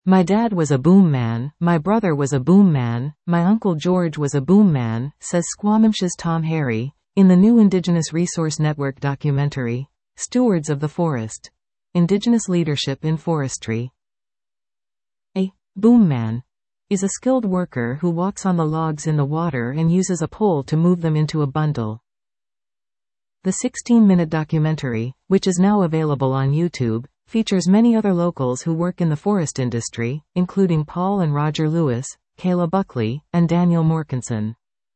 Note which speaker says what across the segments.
Speaker 1: My dad was a boom man, my brother was a boom man, my uncle George was a boom man, says Squamish's Tom Harry, in the new Indigenous Resource Network documentary, Stewards of the Forest. Indigenous Leadership in Forestry. A boom man is a skilled worker who walks on the logs in the water and uses a pole to move them into a bundle. The 16-minute documentary, which is now available on YouTube, features many other locals who work in the forest industry, including Paul and Roger Lewis, Kayla Buckley, and Daniel Morkinson.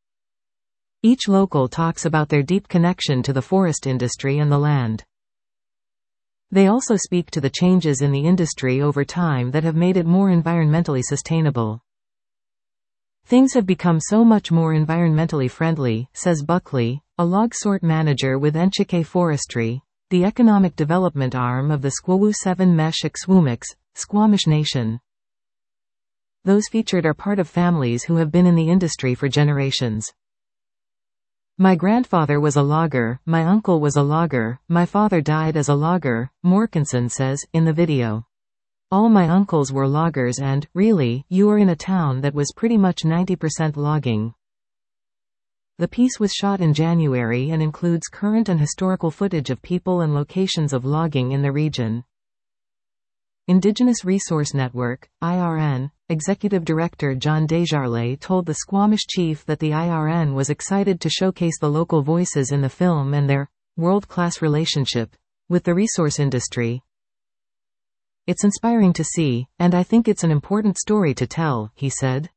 Speaker 1: Each local talks about their deep connection to the forest industry and the land. They also speak to the changes in the industry over time that have made it more environmentally sustainable. Things have become so much more environmentally friendly, says Buckley, a log sort manager with Enchike Forestry, the economic development arm of the Squawu 7 Meshik Swumix, Squamish Nation. Those featured are part of families who have been in the industry for generations. My grandfather was a logger, my uncle was a logger, my father died as a logger, Morkinson says, in the video. All my uncles were loggers and, really, you are in a town that was pretty much 90% logging. The piece was shot in January and includes current and historical footage of people and locations of logging in the region. Indigenous Resource Network, IRN, Executive Director John Desjardins told the Squamish chief that the IRN was excited to showcase the local voices in the film and their world-class relationship with the resource industry. It's inspiring to see, and I think it's an important story to tell, he said.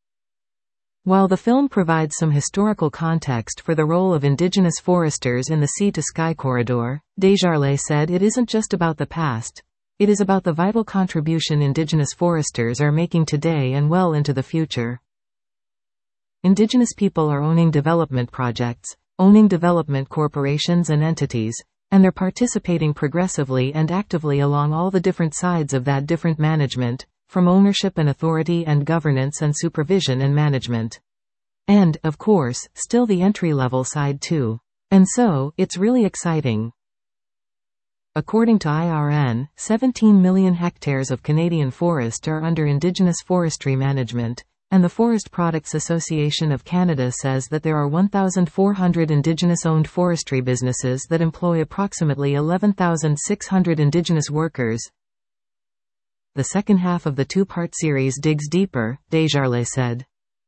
Speaker 1: While the film provides some historical context for the role of Indigenous foresters in the Sea-to-Sky Corridor, Desjardins said it isn't just about the past, it is about the vital contribution Indigenous foresters are making today and well into the future. Indigenous people are owning development projects, owning development corporations and entities, and they're participating progressively and actively along all the different sides of that different management, from ownership and authority and governance and supervision and management. And, of course, still the entry-level side too. And so, it's really exciting. According to IRN, 17 million hectares of Canadian forest are under Indigenous forestry management, and the Forest Products Association of Canada says that there are 1,400 Indigenous-owned forestry businesses that employ approximately 11,600 Indigenous workers. The second half of the two-part series digs deeper, Desjardins said,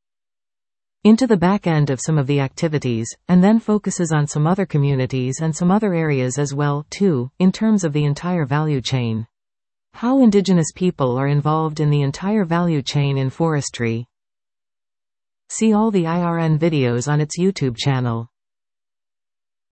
Speaker 1: into the back end of some of the activities, and then focuses on some other communities and some other areas as well, too, in terms of the entire value chain. How Indigenous people are involved in the entire value chain in forestry. See all the IRN videos on its YouTube channel.